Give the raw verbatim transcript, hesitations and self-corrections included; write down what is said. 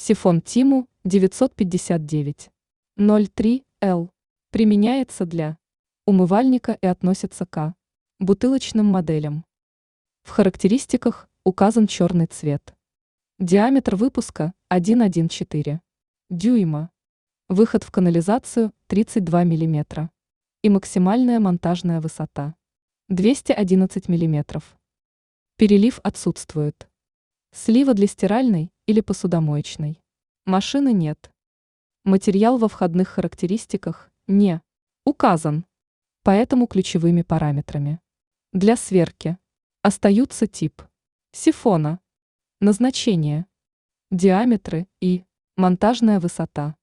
Сифон Тиму девятьсот пятьдесят девять ноль три эл применяется для умывальника и относится к бутылочным моделям. В характеристиках указан черный цвет. Диаметр выпуска один целых одна десятая дюйма. Выход в канализацию тридцать два миллиметра. И максимальная монтажная высота двести одиннадцать миллиметров. Перелив отсутствует. Слива для стиральной или посудомоечной машины нет. Материал во входных характеристиках не указан, поэтому ключевыми параметрами для сверки остаются тип сифона, назначение, диаметры и монтажная высота.